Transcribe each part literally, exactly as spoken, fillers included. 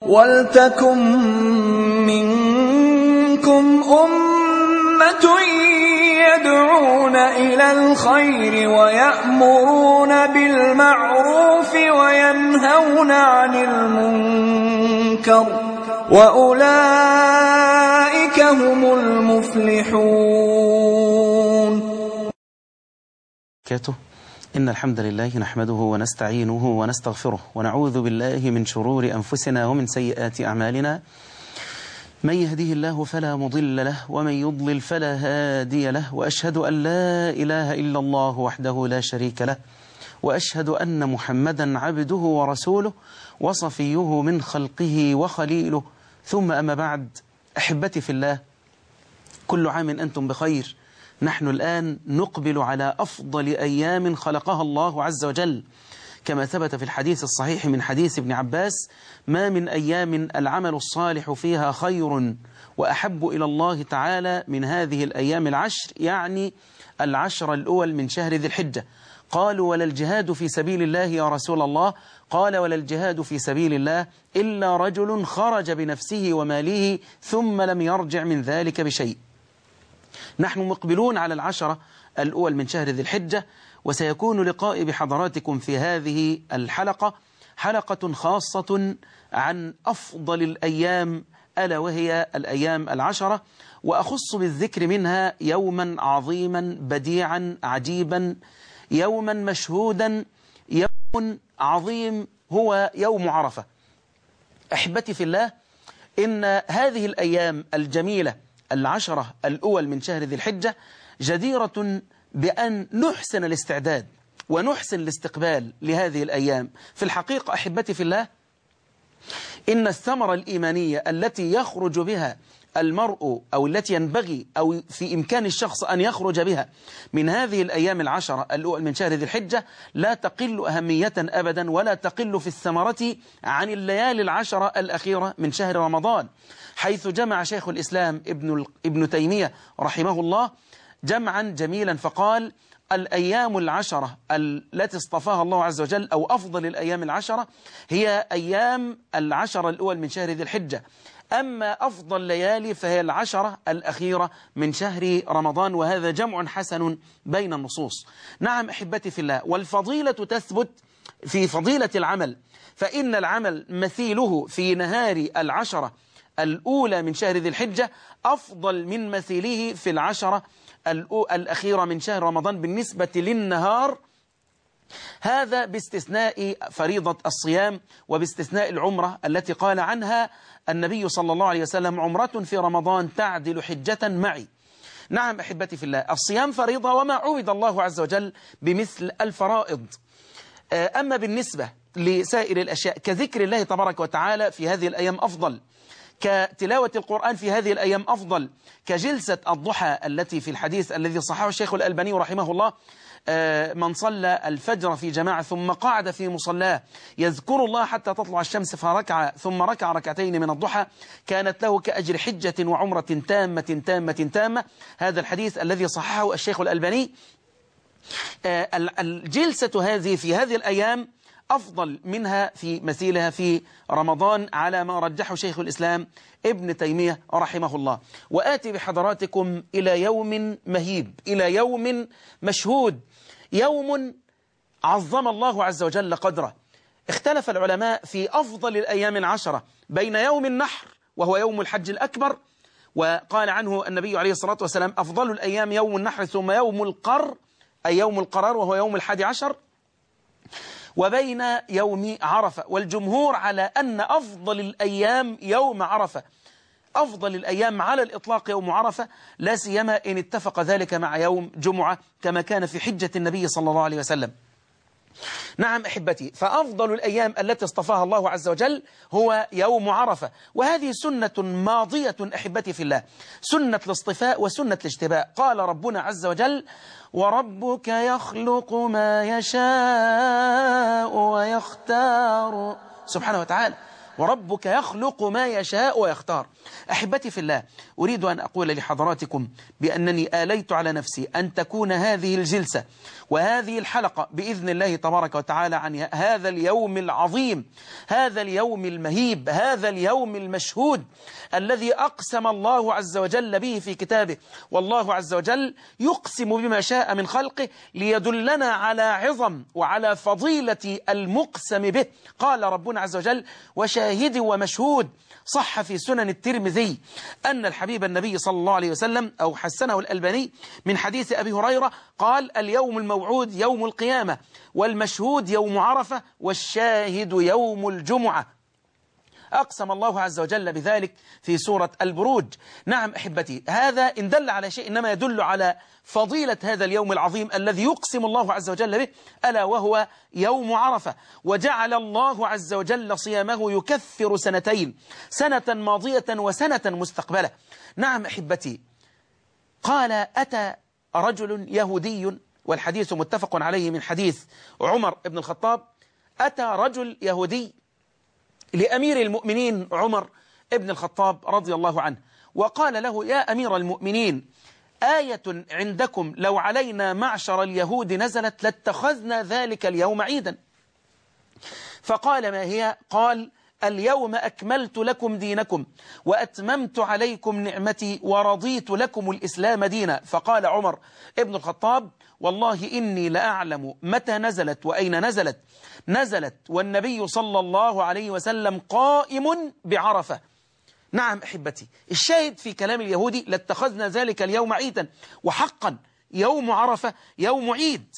وَلْتَكُن مِّنكُمْ أُمَّةٌ يَدْعُونَ إِلَى الْخَيْرِ وَيَأْمُرُونَ بِالْمَعْرُوفِ وَيَنْهَوْنَ عَنِ الْمُنكَرِ وَأُولَئِكَ هُمُ الْمُفْلِحُونَ. إن الحمد لله نحمده ونستعينه ونستغفره ونعوذ بالله من شرور أنفسنا ومن سيئات أعمالنا. من يهده الله فلا مضل له ومن يضلل فلا هادي له، وأشهد أن لا إله إلا الله وحده لا شريك له، وأشهد أن محمدا عبده ورسوله وصفيه من خلقه وخليله، ثم أما بعد. أحبتي في الله، كل عام أنتم بخير. نحن الآن نقبل على أفضل أيام خلقها الله عز وجل، كما ثبت في الحديث الصحيح من حديث ابن عباس: ما من أيام العمل الصالح فيها خير وأحب إلى الله تعالى من هذه الأيام العشر، يعني العشر الأول من شهر ذي الحجة. قالوا: ولا الجهاد في سبيل الله يا رسول الله؟ قال: ولا الجهاد في سبيل الله إلا رجل خرج بنفسه وماله ثم لم يرجع من ذلك بشيء. نحن مقبلون على العشرة الأول من شهر ذي الحجة، وسيكون لقائي بحضراتكم في هذه الحلقة حلقة خاصة عن أفضل الأيام، ألا وهي الأيام العشرة، وأخص بالذكر منها يوما عظيما بديعا عجيبا، يوما مشهودا، يوم عظيم، هو يوم عرفة. أحبتي في الله، إن هذه الأيام الجميلة العشرة الأول من شهر ذي الحجة جديرة بأن نحسن الاستعداد ونحسن الاستقبال لهذه الأيام. في الحقيقة أحبتي في الله، إن الثمرة الإيمانية التي يخرج بها المرء، أو التي ينبغي أو في إمكان الشخص أن يخرج بها من هذه الأيام العشرة الأول من شهر ذي الحجة، لا تقل أهمية أبدا ولا تقل في الثمرة عن الليالي العشرة الأخيرة من شهر رمضان، حيث جمع شيخ الإسلام ابن, ابن تيمية رحمه الله جمعا جميلا فقال: الأيام العشرة التي اصطفاها الله عز وجل، أو أفضل الأيام العشرة، هي أيام العشرة الأول من شهر ذي الحجة. أما أفضل ليالي فهي العشرة الأخيرة من شهر رمضان، وهذا جمع حسن بين النصوص. نعم أحبتي في الله، والفضيلة تثبت في فضيلة العمل، فإن العمل مثيله في نهار العشرة الأولى من شهر ذي الحجة أفضل من مثيله في العشرة الأخيرة من شهر رمضان بالنسبة للنهار، هذا باستثناء فريضة الصيام وباستثناء العمرة التي قال عنها النبي صلى الله عليه وسلم: عمرة في رمضان تعدل حجة معي. نعم أحبتي في الله، الصيام فريضة، وما عود الله عز وجل بمثل الفرائض. أما بالنسبة لسائر الأشياء كذكر الله تبارك وتعالى في هذه الأيام أفضل، كتلاوة القرآن في هذه الأيام أفضل، كجلسة الضحى التي في الحديث الذي صححه الشيخ الألباني رحمه الله: من صلى الفجر في جماعة ثم قعد في مصلاه يذكر الله حتى تطلع الشمس فركع ثم ركع ركعتين من الضحى كانت له كأجر حجة وعمرة تامة تامة تامة. هذا الحديث الذي صححه الشيخ الألباني. الجلسة هذه في هذه الأيام أفضل منها في مثيلها في رمضان، على ما رجحه شيخ الإسلام ابن تيمية رحمه الله. وآتي بحضراتكم إلى يوم مهيب، إلى يوم مشهود، يوم عظم الله عز وجل قدره. اختلف العلماء في أفضل الأيام العشرة بين يوم النحر وهو يوم الحج الأكبر، وقال عنه النبي عليه الصلاة والسلام: أفضل الأيام يوم النحر ثم يوم القر، أي يوم القرار وهو يوم الحادي عشر، وبين يوم عرفة. والجمهور على أن أفضل الأيام يوم عرفة، أفضل الأيام على الإطلاق يوم عرفة، لا سيما إن اتفق ذلك مع يوم جمعة كما كان في حجة النبي صلى الله عليه وسلم. نعم أحبتي، فأفضل الأيام التي اصطفاها الله عز وجل هو يوم عرفة، وهذه سنة ماضية أحبتي في الله، سنة الاصطفاء وسنة الاجتباء. قال ربنا عز وجل: وربك يخلق ما يشاء ويختار، سبحانه وتعالى. وربك يخلق ما يشاء ويختار. أحبتي في الله، أريد أن أقول لحضراتكم بأنني آليت على نفسي أن تكون هذه الجلسة وهذه الحلقة بإذن الله تبارك وتعالى عن هذا اليوم العظيم، هذا اليوم المهيب، هذا اليوم المشهود الذي أقسم الله عز وجل به في كتابه. والله عز وجل يقسم بما شاء من خلقه ليدلنا على عظم وعلى فضيلة المقسم به. قال ربنا عز وجل: وشاهد ومشهود. صح في سنن الترمذي أن الحبيب النبي صلى الله عليه وسلم أو حسنه الألباني من حديث أبي هريرة قال: اليوم الموعود يوم القيامة، والمشهود يوم عرفة، والشاهد يوم الجمعة. أقسم الله عز وجل بذلك في سورة البروج. نعم أحبتي، هذا إن دل على شيء إنما يدل على فضيلة هذا اليوم العظيم الذي يقسم الله عز وجل به، ألا وهو يوم عرفة. وجعل الله عز وجل صيامه يكفر سنتين، سنة ماضية وسنة مستقبلة. نعم أحبتي، قال: أتى رجل يهودي، والحديث متفق عليه من حديث عمر بن الخطاب، أتى رجل يهودي لأمير المؤمنين عمر ابن الخطاب رضي الله عنه، وقال له: يا أمير المؤمنين، آية عندكم لو علينا معشر اليهود نزلت لاتخذنا ذلك اليوم عيدا. فقال: ما هي؟ قال: اليوم أكملت لكم دينكم وأتممت عليكم نعمتي ورضيت لكم الإسلام دينا. فقال عمر ابن الخطاب: والله إني لأعلم متى نزلت وأين نزلت. نزلت والنبي صلى الله عليه وسلم قائم بعرفة. نعم أحبتي، الشاهد في كلام اليهودي: لاتخذنا ذلك اليوم عيدا. وحقا يوم عرفة يوم عيد،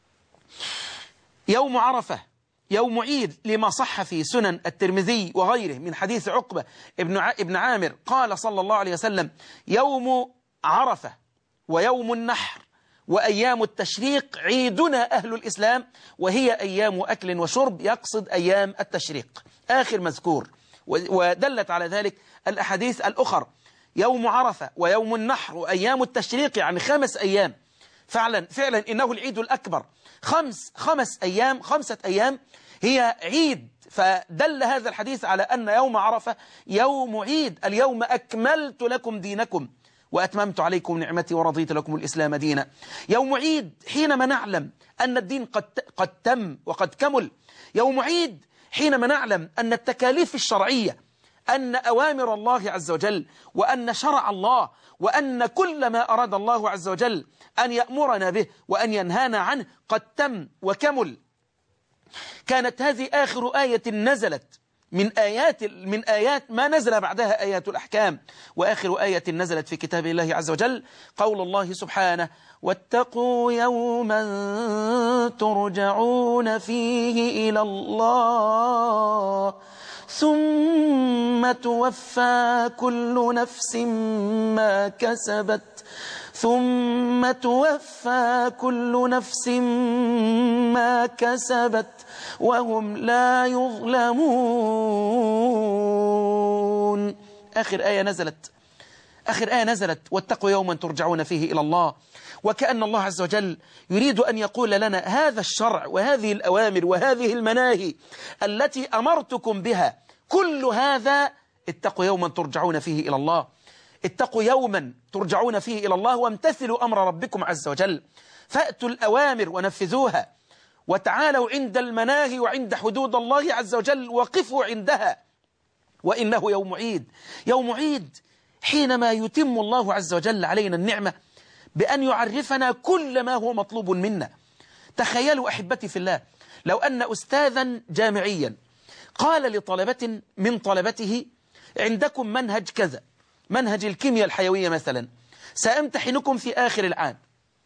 يوم عرفة يوم عيد، لما صح في سنن الترمذي وغيره من حديث عقبة ابن ابن عامر قال صلى الله عليه وسلم: يوم عرفة ويوم النحر وأيام التشريق عيدنا أهل الإسلام، وهي أيام أكل وشرب، يقصد أيام التشريق آخر مذكور. ودلت على ذلك الأحاديث الأخر: يوم عرفة ويوم النحر وأيام التشريق، يعني خمس أيام. فعلا فعلا إنه العيد الأكبر، خمس خمس أيام خمسة أيام هي عيد. فدل هذا الحديث على أن يوم عرفة يوم عيد. اليوم أكملت لكم دينكم وأتممت عليكم نعمتي ورضيت لكم الإسلام دينا. يوم عيد حينما نعلم أن الدين قد قد تم وقد كمل. يوم عيد حينما نعلم أن التكاليف الشرعية، أن أوامر الله عز وجل، وأن شرع الله، وأن كل ما أراد الله عز وجل أن يأمرنا به وأن ينهانا عنه قد تم وكمل. كانت هذه آخر آية نزلت من آيات من آيات ما نزل بعدها آيات الأحكام. وآخر آية نزلت في كتاب الله عز وجل قول الله سبحانه: واتقوا يوما ترجعون فيه إلى الله ثم توفى كل نفس ما كسبت ثم توفى كل نفس ما كسبت وهم لا يظلمون. آخر آية نزلت آخر آية نزلت واتقوا يوما ترجعون فيه إلى الله. وكأن الله عز وجل يريد أن يقول لنا: هذا الشرع وهذه الأوامر وهذه المناهي التي أمرتكم بها، كل هذا اتقوا يوما ترجعون فيه إلى الله. اتقوا يوما ترجعون فيه إلى الله وامتثلوا أمر ربكم عز وجل، فأتوا الأوامر ونفذوها، وتعالوا عند المناهي وعند حدود الله عز وجل وقفوا عندها. وإنه يوم عيد، يوم عيد حينما يتم الله عز وجل علينا النعمة بأن يعرفنا كل ما هو مطلوب منا. تخيلوا أحبتي في الله، لو أن أستاذا جامعيا قال لطلبة من طلبته: عندكم منهج كذا، منهج الكيمياء الحيوية مثلا، سأمتحنكم في آخر العام.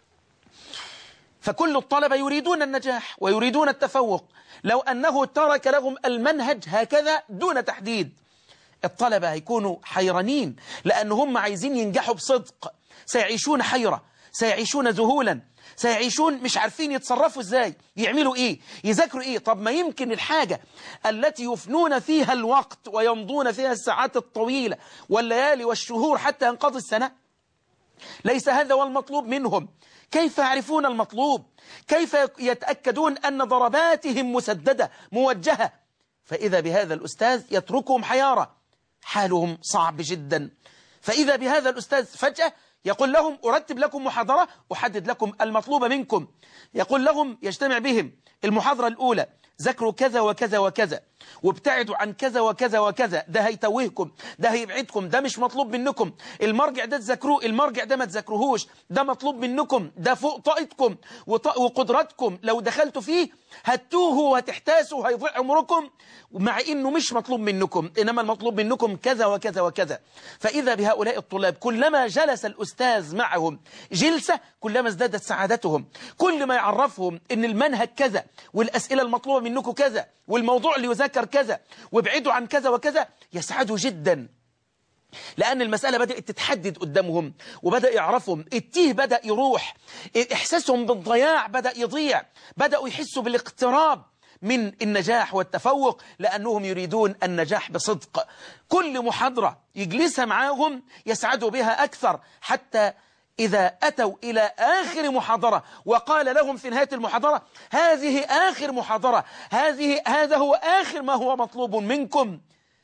فكل الطلبة يريدون النجاح ويريدون التفوق. لو أنه ترك لهم المنهج هكذا دون تحديد، الطلبة هيكونوا حيرانين، لأنهم عايزين ينجحوا بصدق. سيعيشون حيرة، سيعيشون ذهولا، سيعيشون مش عارفين يتصرفوا ازاي، يعملوا ايه، يذاكروا ايه. طب ما يمكن الحاجة التي يفنون فيها الوقت ويمضون فيها الساعات الطويلة والليالي والشهور حتى ينقضي السنة، ليس هذا هو المطلوب منهم. كيف يعرفون المطلوب؟ كيف يتأكدون أن ضرباتهم مسددة موجهة؟ فإذا بهذا الأستاذ يتركهم حيارى، حالهم صعب جدا. فإذا بهذا الأستاذ فجأة يقول لهم أرتب لكم محاضرة، أحدد لكم المطلوب منكم. يقول لهم يجتمع بهم المحاضرة الأولى، ذكروا كذا وكذا وكذا، وابتعدوا عن كذا وكذا وكذا، ده هيتوهكم، ده هيبعدكم، ده مش مطلوب منكم، المرجع ده تذكروه، المرجع ده ما تذكروهوش، ده مطلوب منكم، ده فوق طاقتكم وقدراتكم، لو دخلتوا فيه هتوهوا وهتحتاسوا وهيضيع عمركم، مع إنه مش مطلوب منكم، إنما المطلوب منكم كذا وكذا وكذا. فإذا بهؤلاء الطلاب كلما جلس الأستاذ معهم جلسة كلما ازدادت سعادتهم، كل ما يعرفهم إن المنهج كذا والأسئلة المطلوبة منكم كذا والموضوع اللي يذكر كذا وابعدوا عن كذا وكذا، يسعدوا جدا، لأن المسألة بدأت تتحدد قدامهم وبدأ يعرفهم، التيه بدأ يروح، إحساسهم بالضياع بدأ يضيع، بدأوا يحسوا بالاقتراب من النجاح والتفوق، لأنهم يريدون النجاح بصدق. كل محاضرة يجلسها معاهم يسعدوا بها أكثر، حتى إذا أتوا إلى آخر محاضرة وقال لهم في نهاية المحاضرة هذه آخر محاضرة، هذه هذا هو آخر ما هو مطلوب منكم،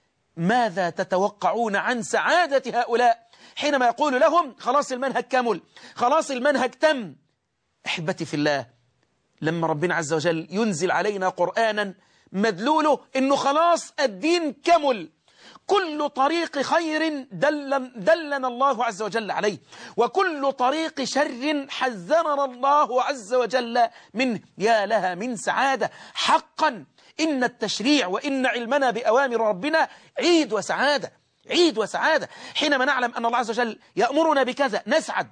ماذا تتوقعون عن سعادة هؤلاء حينما يقول لهم خلاص المنهج كمل، خلاص المنهج تم؟ أحبتي في الله، لما ربنا عز وجل ينزل علينا قرآنا مدلوله إنه خلاص الدين كمل، كل طريق خير دل دلنا الله عز وجل عليه، وكل طريق شر حذرنا الله عز وجل منه، يا لها من سعادة حقا. إن التشريع وإن علمنا بأوامر ربنا عيد وسعادة، عيد وسعادة. حينما نعلم أن الله عز وجل يأمرنا بكذا نسعد،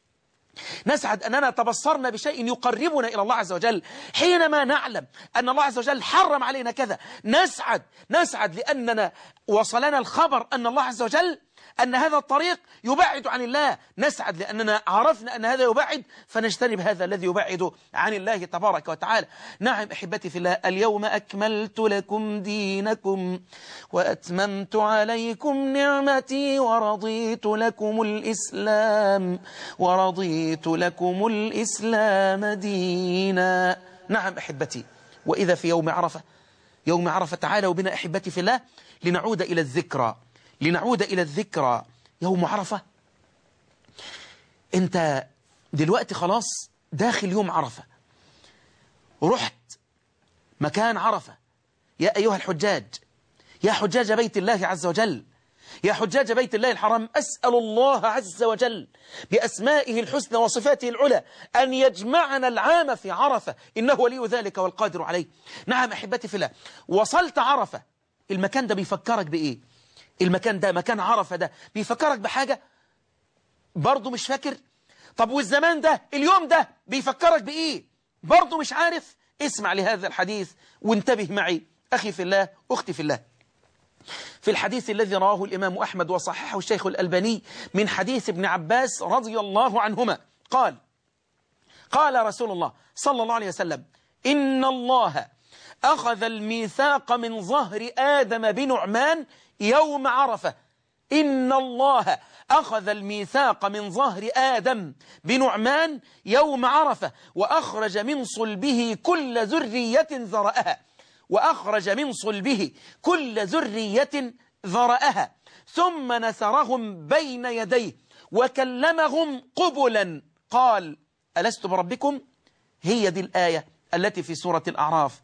نسعد أننا تبصرنا بشيء يقربنا إلى الله عز وجل. حينما نعلم أن الله عز وجل حرم علينا كذا نسعد، نسعد لأننا وصلنا الخبر أن الله عز وجل أن هذا الطريق يبعد عن الله، نسعد لأننا عرفنا أن هذا يبعد فنجتنب هذا الذي يبعد عن الله تبارك وتعالى. نعم أحبتي في الله، اليوم أكملت لكم دينكم وأتممت عليكم نعمتي ورضيت لكم الإسلام ورضيت لكم الإسلام دينا. نعم أحبتي، وإذا في يوم عرفة، يوم عرفة تعالوا بنا أحبتي في الله لنعود إلى الذكرى، لنعود إلى الذكرى. يوم عرفة، أنت دلوقتي خلاص داخل يوم عرفة، رحت مكان عرفة. يا أيها الحجاج، يا حجاج بيت الله عز وجل، يا حجاج بيت الله الحرام، أسأل الله عز وجل بأسمائه الحسنى وصفاته العلى أن يجمعنا العام في عرفة، إنه ولي ذلك والقادر عليه. نعم أحبتي في الله، وصلت عرفة، المكان ده بيفكرك بإيه؟ المكان ده، مكان عرفة ده، بيفكرك بحاجة؟ برضو مش فاكر؟ طب والزمان ده، اليوم ده بيفكرك بإيه؟ برضو مش عارف؟ اسمع لهذا الحديث وانتبه معي أخي في الله، أختي في الله. في الحديث الذي رواه الإمام أحمد وصححه الشيخ الألباني من حديث ابن عباس رضي الله عنهما قال: قال رسول الله صلى الله عليه وسلم: إن الله أخذ الميثاق من ظهر آدم بنعمان يوم عرفة. إن الله أخذ الميثاق من ظهر آدم بنعمان يوم عرفة، وأخرج من صلبه كل ذرية ذرأها، وأخرج من صلبه كل ذرية ذرأها، ثم نثرهم بين يديه وكلمهم قبلا، قال: ألست بربكم؟ هي دي الآية التي في سورة الأعراف.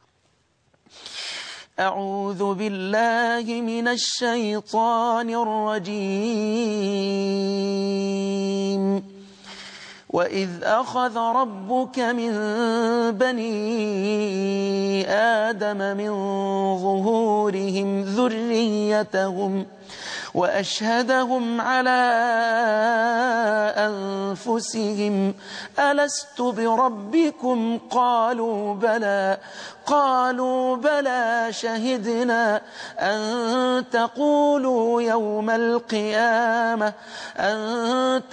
أعوذ بالله من الشيطان الرجيم. وإذ أخذ ربك من بني آدم من ظهورهم ذريتهم وأشهدهم على أنفسهم ألست بربكم؟ قالوا بلى قالوا بلى شهدنا أن تقولوا يوم القيامة أن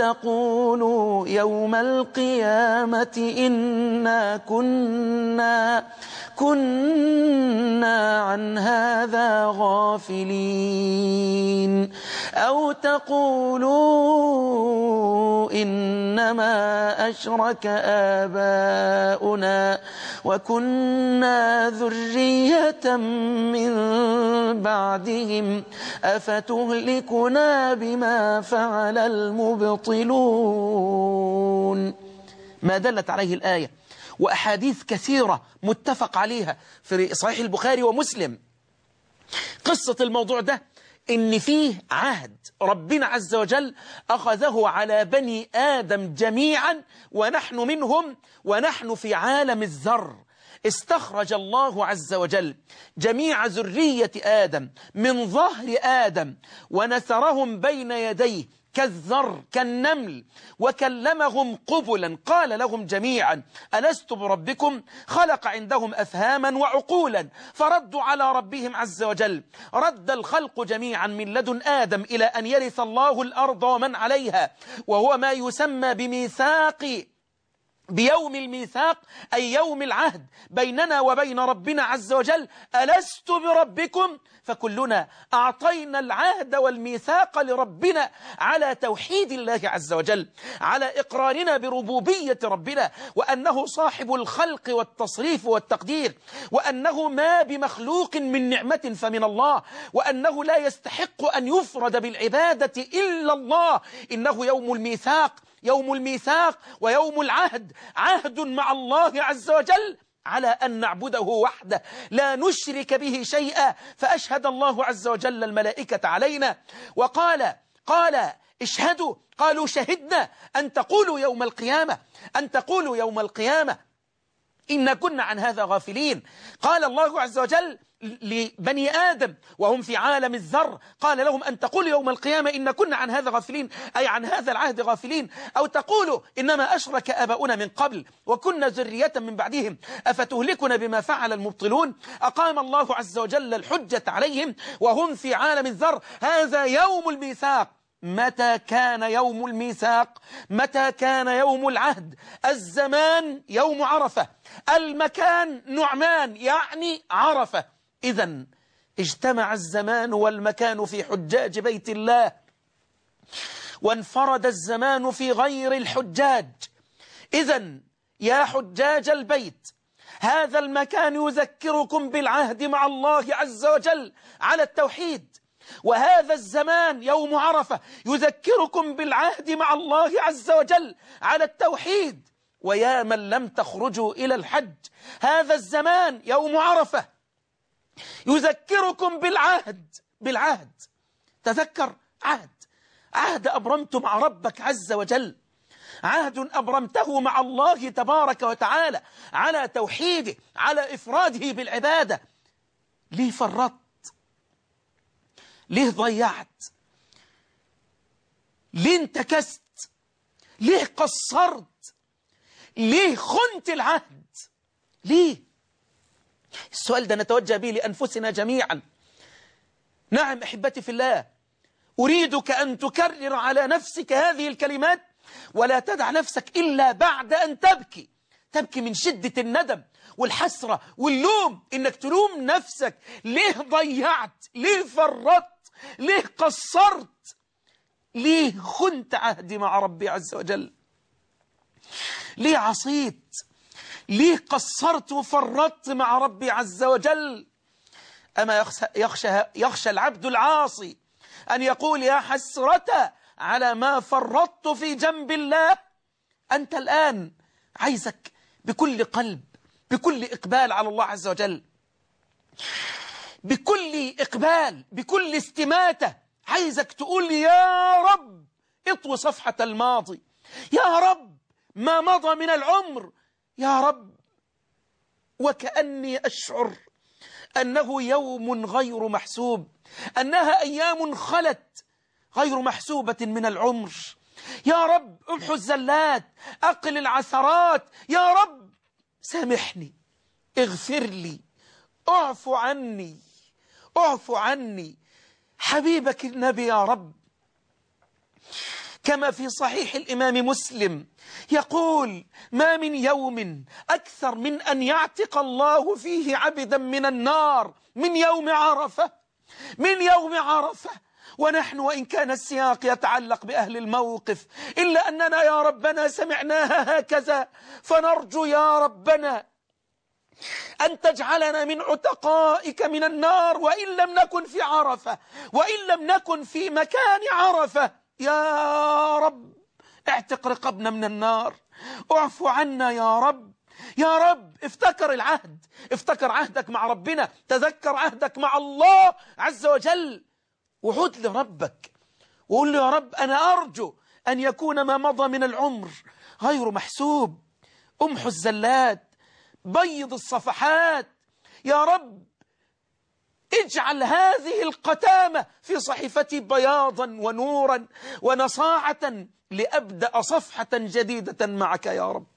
تقولوا يوم القيامة إنا كنا كنا عن هذا غافلين أو تقولوا إنما أشرك آباؤنا وكنا ذرية من بعدهم أفتهلكنا بما فعل المبطلون. ما دلت عليه الآية وأحاديث كثيرة متفق عليها في صحيح البخاري ومسلم. قصة الموضوع ده إن فيه عهد ربنا عز وجل أخذه على بني آدم جميعا ونحن منهم، ونحن في عالم الذر. استخرج الله عز وجل جميع ذرية آدم من ظهر آدم ونثرهم بين يديه كالذر كالنمل وكلمهم قبلا، قال لهم جميعا ألست بربكم؟ خلق عندهم أفهاما وعقولا فردوا على ربهم عز وجل. رد الخلق جميعا من لدن آدم إلى أن يرث الله الأرض ومن عليها، وهو ما يسمى بميثاق بيوم الميثاق، أي يوم العهد بيننا وبين ربنا عز وجل. ألست بربكم؟ فكلنا أعطينا العهد والميثاق لربنا على توحيد الله عز وجل، على إقرارنا بربوبية ربنا، وأنه صاحب الخلق والتصريف والتقدير، وأنه ما بمخلوق من نعمة فمن الله، وأنه لا يستحق أن يفرد بالعبادة إلا الله. إنه يوم الميثاق، يوم الميثاق ويوم العهد، عهد مع الله عز وجل على أن نعبده وحده لا نشرك به شيئا. فأشهد الله عز وجل الملائكة علينا وقال قال اشهدوا، قالوا شهدنا أن تقولوا يوم القيامة أن تقولوا يوم القيامة إن كنا عن هذا غافلين. قال الله عز وجل لبني آدم وهم في عالم الذر، قال لهم أن تقولوا يوم القيامة إن كنا عن هذا غافلين، أي عن هذا العهد غافلين. أو تقولوا إنما أشرك آباؤنا من قبل وكنا ذرية من بعدهم أفتهلكنا بما فعل المبطلون. أقام الله عز وجل الحجة عليهم وهم في عالم الذر. هذا يوم الميثاق. متى كان يوم الميثاق؟ متى كان يوم العهد؟ الزمان يوم عرفة، المكان نعمان يعني عرفة. إذن اجتمع الزمان والمكان في حجاج بيت الله، وانفرد الزمان في غير الحجاج. إذن يا حجاج البيت، هذا المكان يذكركم بالعهد مع الله عز وجل على التوحيد، وهذا الزمان يوم عرفة يذكركم بالعهد مع الله عز وجل على التوحيد. ويا من لم تخرجوا إلى الحج، هذا الزمان يوم عرفة يذكركم بالعهد بالعهد. تذكر عهد عهد أبرمته مع ربك عز وجل، عهد أبرمته مع الله تبارك وتعالى على توحيده، على إفراده بالعبادة. ليه فرطت؟ ليه ضيعت؟ ليه انتكست؟ ليه قصرت؟ ليه خنت العهد؟ ليه؟ السؤال ده نتوجه به لأنفسنا جميعا. نعم أحبتي في الله، أريدك أن تكرر على نفسك هذه الكلمات، ولا تدع نفسك إلا بعد أن تبكي تبكي من شدة الندم والحسرة واللوم، إنك تلوم نفسك. ليه ضيعت؟ ليه فرطت؟ ليه قصرت؟ ليه خنت عهدي مع ربي عز وجل؟ ليه عصيت؟ ليه قصرت وفرطت مع ربي عز وجل؟ أما يخشى, يخشى, يخشى العبد العاصي أن يقول يا حسرة على ما فرطت في جنب الله؟ أنت الآن عايزك بكل قلب، بكل إقبال على الله عز وجل، بكل إقبال، بكل استماتة، عايزك تقول يا رب اطوي صفحة الماضي، يا رب ما مضى من العمر، يا رب وكأني أشعر أنه يوم غير محسوب، أنها أيام خلت غير محسوبة من العمر. يا رب امحو الزلات، أقل العثرات، يا رب سامحني، اغفر لي، اعفو عني، اعفو عني. حبيبك النبي يا رب كما في صحيح الإمام مسلم يقول: ما من يوم أكثر من أن يعتق الله فيه عبدا من النار من يوم عرفة، من يوم عرفة. ونحن وإن كان السياق يتعلق بأهل الموقف إلا أننا يا ربنا سمعناها هكذا، فنرجو يا ربنا أن تجعلنا من عتقائك من النار، وإن لم نكن في عرفة، وإن لم نكن في مكان عرفة. يا رب اعتق رقبنا من النار، اعفو عنا يا رب. يا رب افتكر العهد، افتكر عهدك مع ربنا، تذكر عهدك مع الله عز وجل، وعود لربك وقول له: يا رب أنا أرجو أن يكون ما مضى من العمر غير محسوب. امحو الزلات، بيض الصفحات يا رب، اجعل هذه القتامة في صحيفتي بياضا ونورا ونصاعة لأبدأ صفحة جديدة معك يا رب،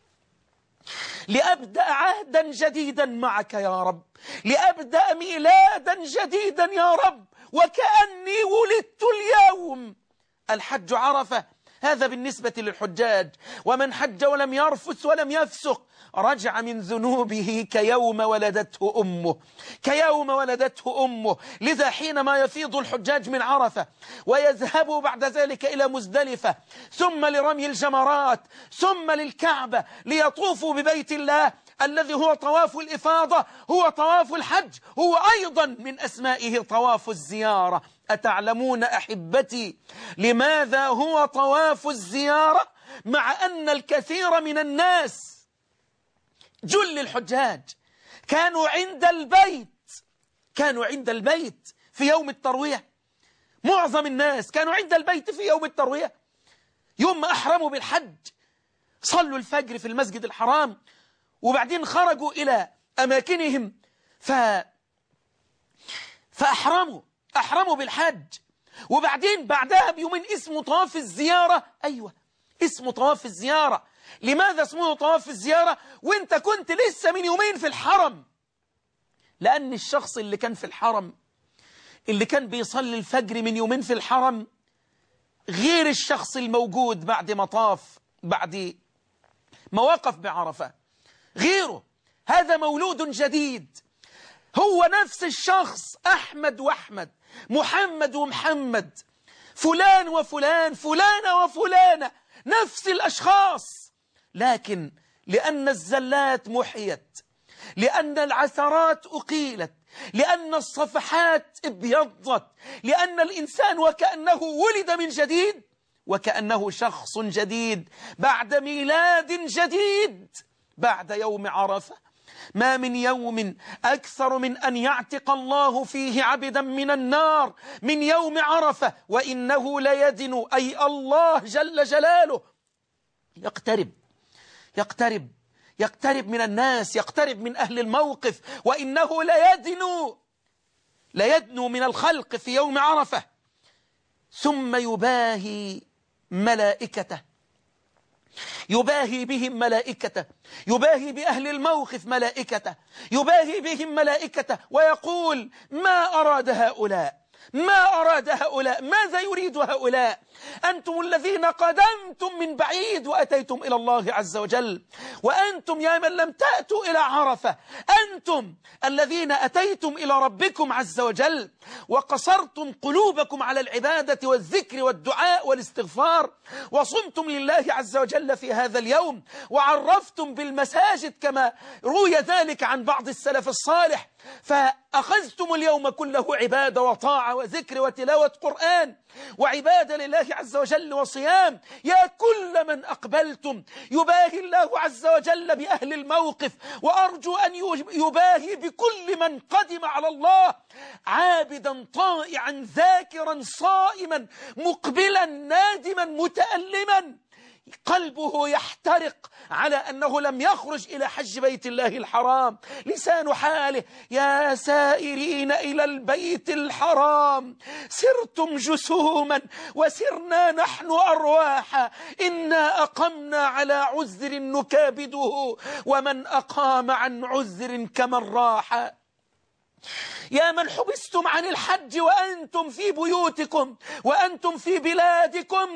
لأبدأ عهدا جديدا معك يا رب، لأبدأ ميلادا جديدا يا رب، وكأني ولدت اليوم. الحج عرفة، هذا بالنسبة للحجاج. ومن حج ولم يرفث ولم يفسق رجع من ذنوبه كيوم ولدته أمه، كيوم ولدته أمه. لذا حينما يفيض الحجاج من عرفة ويذهبوا بعد ذلك إلى مزدلفة، ثم لرمي الجمرات، ثم للكعبة ليطوفوا ببيت الله الذي هو طواف الإفاضة، هو طواف الحج، هو أيضا من أسمائه طواف الزيارة. أتعلمون أحبتي لماذا هو طواف الزيارة؟ مع أن الكثير من الناس، جل الحجاج، كانوا عند البيت، كانوا عند البيت في يوم التروية. معظم الناس كانوا عند البيت في يوم التروية، يوم ما أحرموا بالحج صلوا الفجر في المسجد الحرام، وبعدين خرجوا إلى أماكنهم ف... فأحرموا أحرموا بالحج. وبعدين بعدها بيومين اسمه طواف الزيارة. أيوة اسمه طواف الزيارة. لماذا اسمه طواف الزيارة وانت كنت لسه من يومين في الحرم؟ لأن الشخص اللي كان في الحرم، اللي كان بيصلي الفجر من يومين في الحرم، غير الشخص الموجود بعد ما طاف، بعد ما وقف بعرفة، غيره. هذا مولود جديد، هو نفس الشخص، أحمد وأحمد، محمد ومحمد، فلان وفلان، فلانة وفلانة، نفس الأشخاص. لكن لأن الزلات محيت، لأن العثرات أقيلت، لأن الصفحات ابيضت، لأن الإنسان وكأنه ولد من جديد، وكأنه شخص جديد بعد ميلاد جديد بعد يوم عرفة. ما من يوم أكثر من أن يعتق الله فيه عبدا من النار من يوم عرفة، وإنه ليدن، أي الله جل جلاله يقترب يقترب يقترب من الناس، يقترب من أهل الموقف، وإنه ليدن ليدن من الخلق في يوم عرفة. ثم يباهي ملائكته، يباهي بهم ملائكته، يباهي بأهل الموقف ملائكته، يباهي بهم ملائكته، ويقول: ما أراد هؤلاء، ما أراد هؤلاء، ماذا يريد هؤلاء؟ أنتم الذين قدمتم من بعيد وأتيتم إلى الله عز وجل، وأنتم يا من لم تأتوا إلى عرفة، أنتم الذين أتيتم إلى ربكم عز وجل وقصرتم قلوبكم على العبادة والذكر والدعاء والاستغفار، وصمتم لله عز وجل في هذا اليوم، وعرفتم بالمساجد كما روي ذلك عن بعض السلف الصالح، فأخذتم اليوم كله عبادة وطاعة وذكر وتلاوة قرآن وعبادة لله عز وجل وصيام. يا كل من أقبلتم، يباهي الله عز وجل بأهل الموقف، وأرجو أن يباهي بكل من قدم على الله عابدا طائعا ذاكرا صائما مقبلا نادما متألما، قلبه يحترق على أنه لم يخرج إلى حج بيت الله الحرام. لسان حاله: يا سائرين إلى البيت الحرام، سرتم جسوما وسرنا نحن أرواحا، إنا أقمنا على عذر نكابده، ومن أقام عن عذر كمن راح. يا من حبستم عن الحج وأنتم في بيوتكم وأنتم في بلادكم،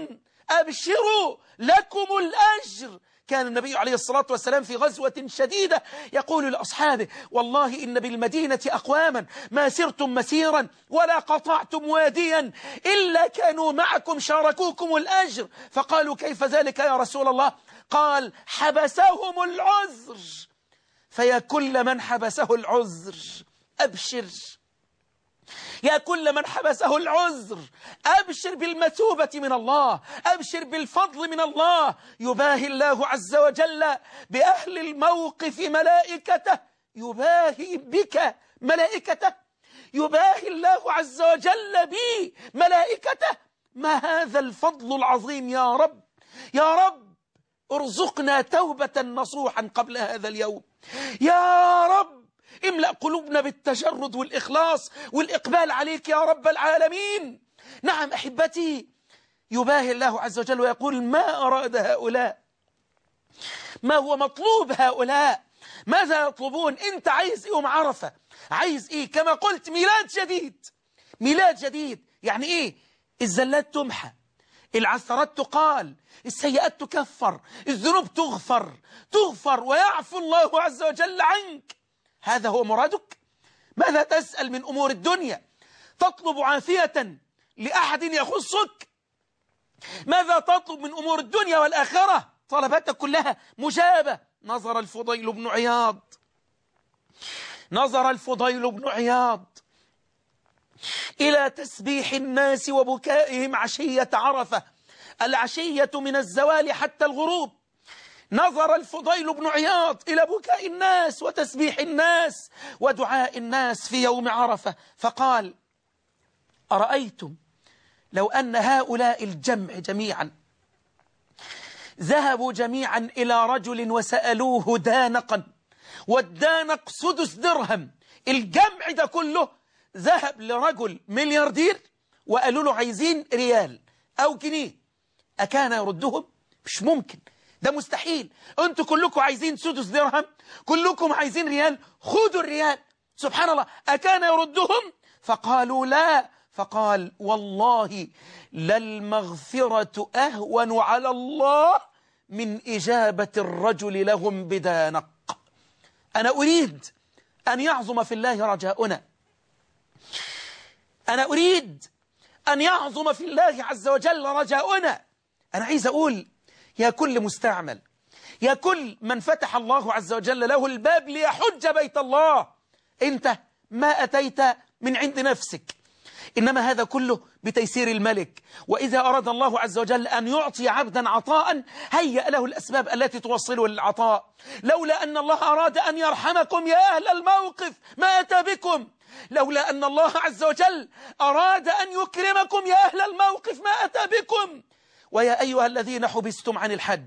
أبشروا لكم الأجر. كان النبي عليه الصلاة والسلام في غزوة شديدة يقول لأصحابه: والله إن بالمدينة أقواما ما سرتم مسيرا ولا قطعتم واديا إلا كانوا معكم شاركوكم الأجر. فقالوا: كيف ذلك يا رسول الله؟ قال: حبسهم العذر. فيا كل من حبسه العذر أبشر، يا كل من حبسه العذر أبشر بالمثوبة من الله، أبشر بالفضل من الله. يباهي الله عز وجل بأهل الموقف ملائكته، يباهي بك ملائكته، يباهي الله عز وجل بي ملائكته. ما هذا الفضل العظيم يا رب، يا رب ارزقنا توبة نصوحا قبل هذا اليوم. يا رب املأ قلوبنا بالتجرد والإخلاص والإقبال عليك يا رب العالمين. نعم أحبتي، يباهي الله عز وجل ويقول: ما أراد هؤلاء، ما هو مطلوب هؤلاء، ماذا يطلبون؟ انت عايز ايه يوم عرفة؟ عايز ايه؟ كما قلت ميلاد جديد، ميلاد جديد. يعني ايه؟ الزلات تمحى، العثرات تقال، السيئات تكفر، الذنوب تغفر تغفر ويعفو الله عز وجل عنك. هذا هو مرادك؟ ماذا تسأل من أمور الدنيا؟ تطلب عافية لأحد يخصك؟ ماذا تطلب من أمور الدنيا والآخرة؟ طلباتك كلها مجابة. نظر الفضيل بن عياض نظر الفضيل بن عياض إلى تسبيح الناس وبكائهم عشية عرفة، العشية من الزوال حتى الغروب. نظر الفضيل بن عياض إلى بكاء الناس وتسبيح الناس ودعاء الناس في يوم عرفة، فقال: أرأيتم لو أن هؤلاء الجمع جميعا ذهبوا جميعا إلى رجل وسألوه دانقا، والدانق سدس درهم، الجمع ده كله ذهب لرجل ملياردير وقالوا له عايزين ريال أو جنيه، أكان يردهم؟ مش ممكن، ده مستحيل. أنتوا كلكم عايزين سدس درهم، كلكم عايزين ريال، خذوا الريال. سبحان الله، أكان يردهم؟ فقالوا لا. فقال: والله للمغفرة أهون على الله من إجابة الرجل لهم بدانق. أنا أريد أن يعظم في الله رجاؤنا، أنا أريد أن يعظم في الله عز وجل رجاؤنا. أنا عايز أقول: يا كل مستعمل، يا كل من فتح الله عز وجل له الباب ليحج بيت الله، أنت ما أتيت من عند نفسك، إنما هذا كله بتيسير الملك. وإذا أراد الله عز وجل أن يعطي عبدا عطاء هيأ له الأسباب التي توصله للعطاء. لولا أن الله أراد أن يرحمكم يا أهل الموقف ما أتى بكم، لولا أن الله عز وجل أراد أن يكرمكم يا أهل الموقف ما أتى بكم. ويا أيها الذين حبستم عن الحج،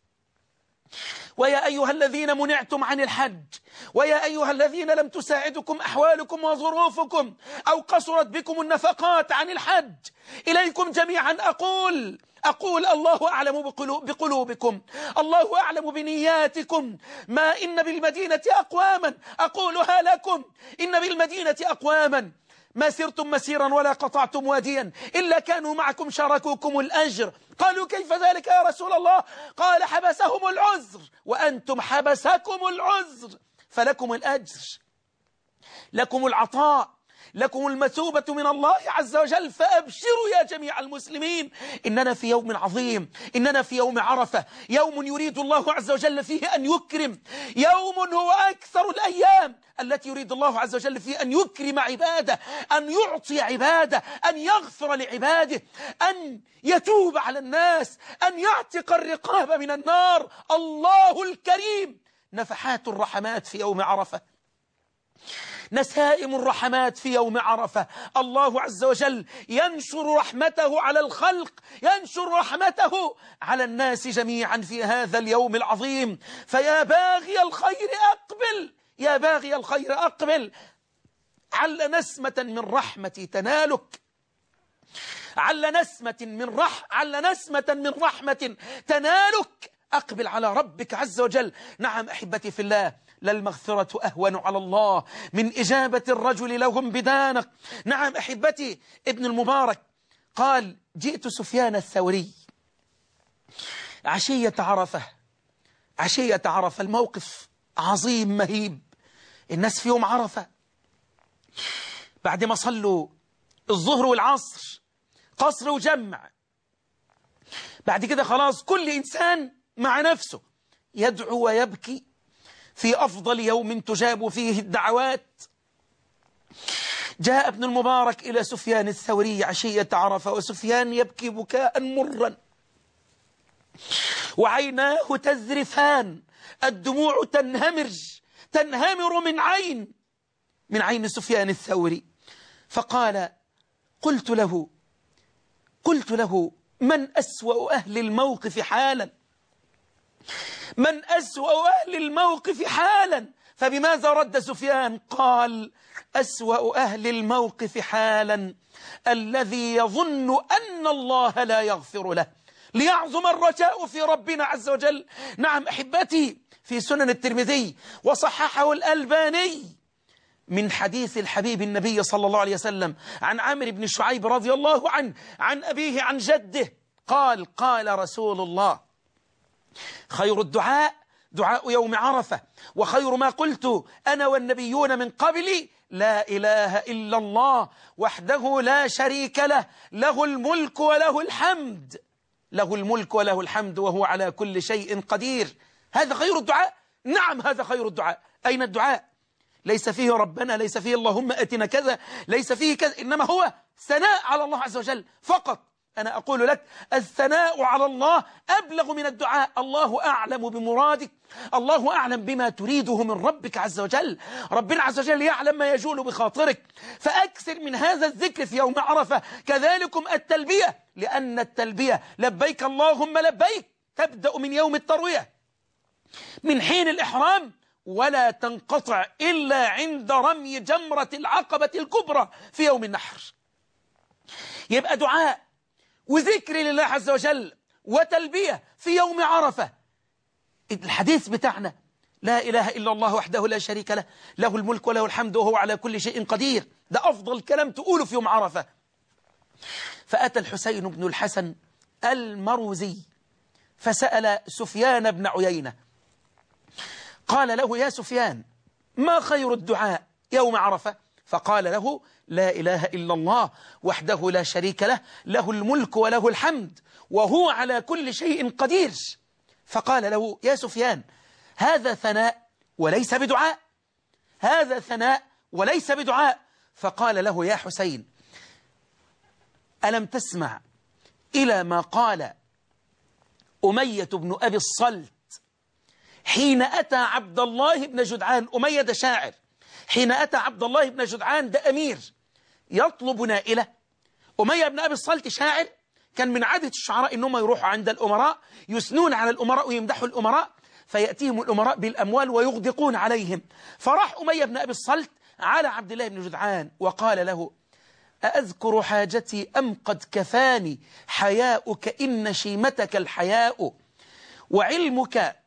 ويا أيها الذين منعتم عن الحج، ويا أيها الذين لم تساعدكم أحوالكم وظروفكم أو قصرت بكم النفقات عن الحج، إليكم جميعا أقول أقول الله أعلم بقلوبكم، الله أعلم بنياتكم. ما إن بالمدينة أقواما، أقولها لكم، إن بالمدينة أقواما ما سرتم مسيرا ولا قطعتم واديا إلا كانوا معكم شاركوكم الأجر. قالوا: كيف ذلك يا رسول الله؟ قال: حبسهم العذر وأنتم حبسكم العذر، فلكم الأجر، لكم العطاء، لكم المثوبة من الله عز وجل. فأبشروا يا جميع المسلمين، إننا في يوم عظيم، إننا في يوم عرفة، يوم يريد الله عز وجل فيه أن يكرم، يوم هو أكثر الأيام التي يريد الله عز وجل فيه أن يكرم عباده، أن يعطي عباده، أن يغفر لعباده، أن يتوب على الناس، أن يعتق الرقاب من النار. الله الكريم، نفحات الرحمات في يوم عرفة، نسائم الرحمات في يوم عرفة. الله عز وجل ينشر رحمته على الخلق، ينشر رحمته على الناس جميعا في هذا اليوم العظيم. فيا باغي الخير أقبل، يا باغي الخير أقبل، عل نسمة من رحمتي تنالك، عل نسمة من رح عل نسمة من رحمة تنالك. أقبل على ربك عز وجل. نعم أحبتي في الله، للمغفرة أهون على الله من إجابة الرجل لهم بدانق. نعم أحبتي، ابن المبارك قال: جئت سفيان الثوري عشية عرفة، عشية عرفة الموقف عظيم مهيب. الناس في يوم عرفة بعد ما صلوا الظهر والعصر قصر وجمع، بعد كده خلاص كل إنسان مع نفسه يدعو ويبكي في أفضل يوم تجاب فيه الدعوات. جاء ابن المبارك إلى سفيان الثوري عشية عرفة، وسفيان يبكي بكاء مرا وعيناه تذرفان، الدموع تنهمر تنهمر من عين من عين سفيان الثوري. فقال قلت له قلت له من أسوأ أهل الموقف حالا، من أسوأ أهل الموقف حالا؟ فبماذا رد سفيان؟ قال أسوأ أهل الموقف حالا الذي يظن أن الله لا يغفر له، ليعظم الرجاء في ربنا عز وجل. نعم أحبتي، في سنن الترمذي وصححه الألباني من حديث الحبيب النبي صلى الله عليه وسلم عن عامر بن شعيب رضي الله عنه عن أبيه عن جده قال قال رسول الله خير الدعاء دعاء يوم عرفة، وخير ما قلت أنا والنبيون من قبلي لا إله إلا الله وحده لا شريك له، له الملك وله الحمد، له الملك وله الحمد وهو على كل شيء قدير. هذا خير الدعاء؟ نعم هذا خير الدعاء. أين الدعاء؟ ليس فيه ربنا، ليس فيه اللهم أتنا كذا، ليس فيه كذا، إنما هو ثناء على الله عز وجل فقط. أنا أقول لك الثناء على الله أبلغ من الدعاء. الله أعلم بمرادك، الله أعلم بما تريده من ربك عز وجل، ربنا عز وجل يعلم ما يجول بخاطرك. فأكثر من هذا الذكر في يوم عرفة. كذلكم التلبية، لأن التلبية لبيك اللهم لبيك تبدأ من يوم التروية من حين الإحرام ولا تنقطع إلا عند رمي جمرة العقبة الكبرى في يوم النحر. يبقى دعاء وذكر لله عز وجل وتلبية في يوم عرفة. الحديث بتاعنا لا إله إلا الله وحده لا شريك له، له الملك وله الحمد وهو على كل شيء قدير، ده أفضل كلام تقوله في يوم عرفة. فأتى الحسين بن الحسن المروزي فسأل سفيان بن عيينة قال له يا سفيان ما خير الدعاء يوم عرفة؟ فقال له لا إله إلا الله وحده لا شريك له، له الملك وله الحمد وهو على كل شيء قدير. فقال له يا سفيان هذا ثناء وليس بدعاء، هذا ثناء وليس بدعاء. فقال له يا حسين ألم تسمع إلى ما قال أمية بن أبي الصلت حين أتى عبد الله بن جدعان؟ أمية ده شاعر، حين أتى عبد الله بن جدعان ده أمير يطلب نائلة. أمية بن أبي الصلت شاعر، كان من عادة الشعراء إنهم يروحوا عند الأمراء يثنون على الأمراء ويمدحوا الأمراء، فيأتيهم الأمراء بالأموال ويغدقون عليهم. فراح أمية بن أبي الصلت على عبد الله بن جدعان وقال له أأذكر حاجتي أم قد كفاني حياؤك إن شيمتك الحياء، وعلمك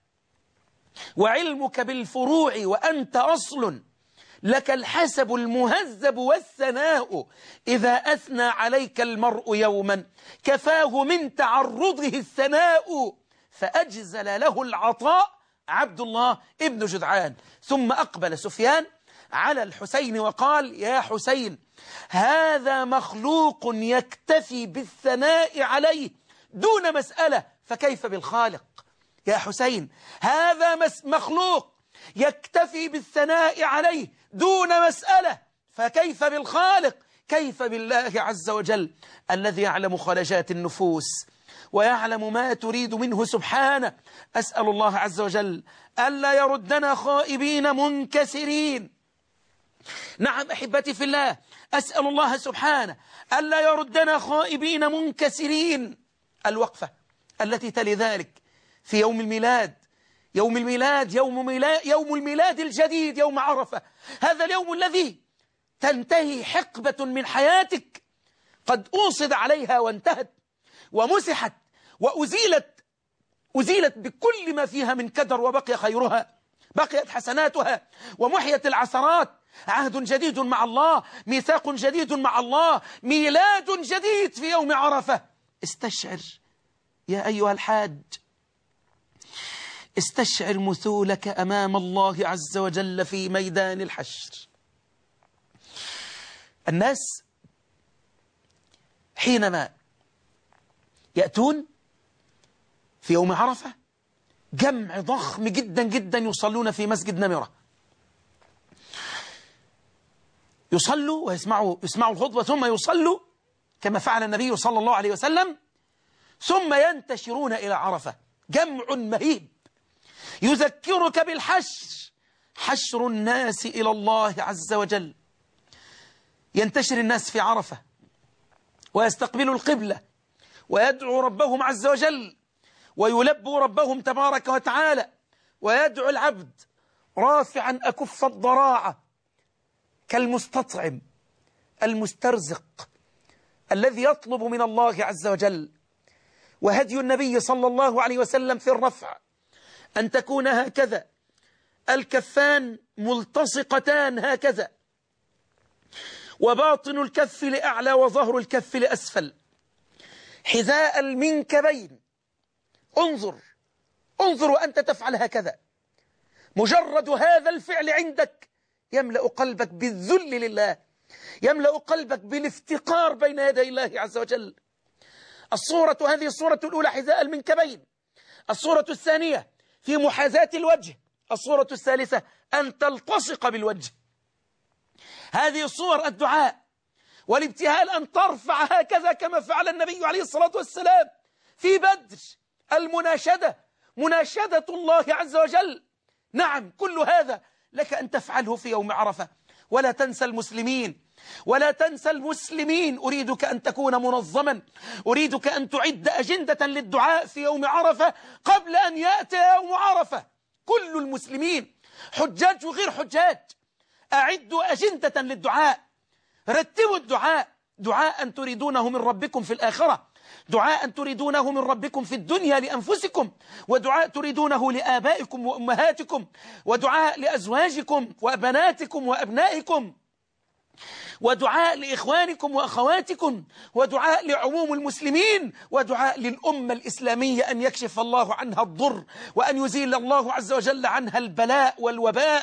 وعلمك بالفروع وأنت أصل، لك الحسب المهذب والثناء، إذا أثنى عليك المرء يوما كفاه من تعرضه الثناء، فأجزل له العطاء عبد الله ابن جدعان. ثم أقبل سفيان على الحسين وقال يا حسين هذا مخلوق يكتفي بالثناء عليه دون مسألة، فكيف بالخالق؟ يا حسين هذا مخلوق يكتفي بالثناء عليه دون مسألة، فكيف بالخالق؟ كيف بالله عز وجل الذي يعلم خلجات النفوس ويعلم ما تريد منه سبحانه. أسأل الله عز وجل ألا يردنا خائبين منكسرين. نعم أحبتي في الله، أسأل الله سبحانه ألا يردنا خائبين منكسرين. الوقفة التي تلي ذلك في يوم الميلاد، يوم الميلاد يوم ميلاد يوم الميلاد الجديد يوم عرفة، هذا اليوم الذي تنتهي حقبة من حياتك قد أوصد عليها وانتهت ومسحت وأزيلت أزيلت بكل ما فيها من كدر، وبقي خيرها، بقيت حسناتها ومحيت العثرات. عهد جديد مع الله، ميثاق جديد مع الله، ميلاد جديد في يوم عرفة. استشعر يا أيها الحاج استشعر مثولك أمام الله عز وجل في ميدان الحشر. الناس حينما يأتون في يوم عرفة جمع ضخم جدا جدا يصلون في مسجد نمرة، يصلوا ويسمعوا يسمعوا الخطبة ثم يصلوا كما فعل النبي صلى الله عليه وسلم، ثم ينتشرون إلى عرفة. جمع مهيب يذكرك بالحشر، حشر الناس إلى الله عز وجل. ينتشر الناس في عرفة ويستقبلوا القبلة ويدعو ربهم عز وجل ويلبوا ربهم تبارك وتعالى، ويدعو العبد رافعا أكف الضراعة كالمستطعم المسترزق الذي يطلب من الله عز وجل. وهدي النبي صلى الله عليه وسلم في الرفع أن تكون هكذا، الكفان ملتصقتان هكذا، وباطن الكف لأعلى وظهر الكف لأسفل، حذاء المنكبين. انظر انظر وأنت تفعل هكذا، مجرد هذا الفعل عندك يملأ قلبك بالذل لله، يملأ قلبك بالافتقار بين يدي الله عز وجل. الصورة هذه الصورة الأولى حذاء المنكبين، الصورة الثانية في محاذاة الوجه، الصورة الثالثة أن تلتصق بالوجه. هذه صور الدعاء والابتهال، أن ترفع هكذا كما فعل النبي عليه الصلاة والسلام في بدر، المناشدة، مناشدة الله عز وجل. نعم، كل هذا لك أن تفعله في يوم عرفة. ولا تنسى المسلمين، ولا تنسى المسلمين، أريدك أن تكون منظما، أريدك أن تعد أجندة للدعاء في يوم عرفة قبل أن يأتي يوم عرفة. كل المسلمين حجاج وغير حجاج، أعدوا أجندة للدعاء، رتبوا الدعاء، دعاء تريدونه من ربكم في الآخرة، دعاء تريدونه من ربكم في الدنيا لأنفسكم، ودعاء تريدونه لآبائكم وأمهاتكم، ودعاء لأزواجكم وبناتكم وأبنائكم، ودعاء لإخوانكم وأخواتكم، ودعاء لعموم المسلمين، ودعاء للأمة الإسلامية أن يكشف الله عنها الضر، وأن يزيل الله عز وجل عنها البلاء والوباء،